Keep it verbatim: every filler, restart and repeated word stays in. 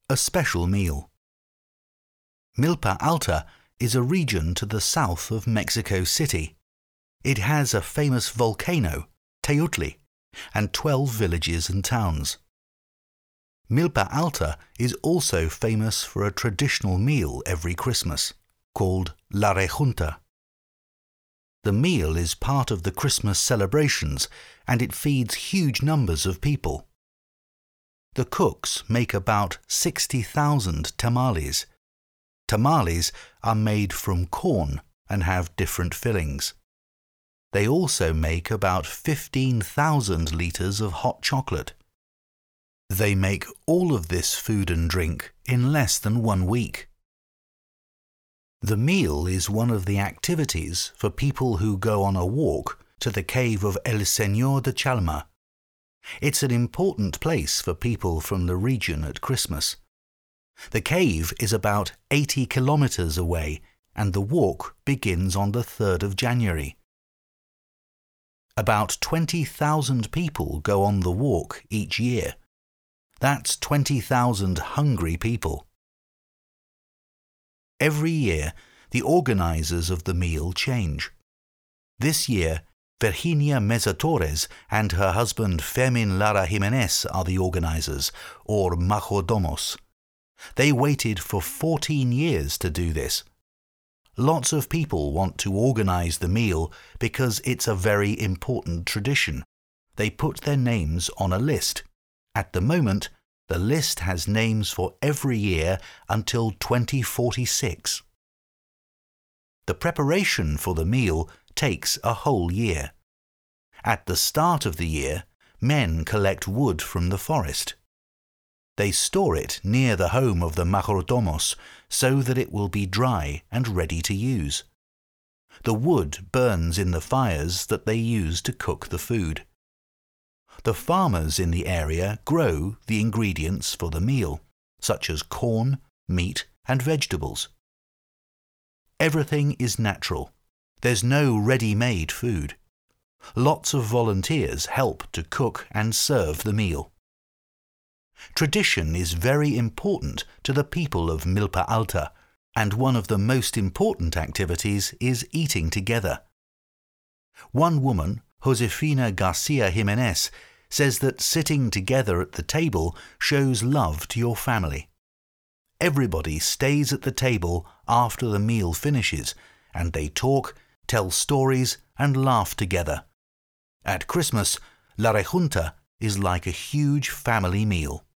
A special meal. Milpa Alta is a region to the south of Mexico City. It has a famous volcano, Teutli, and twelve villages and towns. Milpa Alta is also famous for a traditional meal every Christmas, called La Rejunta. The meal is part of the Christmas celebrations, and it feeds huge numbers of people. The cooks make about sixty thousand tamales. Tamales are made from corn and have different fillings. They also make about fifteen thousand litres of hot chocolate. They make all of this food and drink in less than one week. The meal is one of the activities for people who go on a walk to the cave of El Señor de Chalma. It's an important place for people from the region at Christmas. The cave is about eighty kilometres away, and the walk begins on the third of January. About twenty thousand people go on the walk each year. That's twenty thousand hungry people. Every year, the organisers of the meal change. This year, Virginia Meza Torres and her husband Fermin Lara Jimenez are the organisers, or majordomos. They waited for fourteen years to do this. Lots of people want to organise the meal because it's a very important tradition. They put their names on a list. At the moment, the list has names for every year until twenty forty-six. The preparation for the meal takes a whole year. At the start of the year, men collect wood from the forest. They store it near the home of the majordomos so that it will be dry and ready to use. The wood burns in the fires that they use to cook the food. The farmers in the area grow the ingredients for the meal, such as corn, meat, and vegetables. Everything is natural. There's no ready-made food. Lots of volunteers help to cook and serve the meal. Tradition is very important to the people of Milpa Alta, and one of the most important activities is eating together. One woman, Josefina Garcia Jimenez, says that sitting together at the table shows love to your family. Everybody stays at the table after the meal finishes, and they talk, tell stories, and laugh together. At Christmas, La Rejunta is like a huge family meal.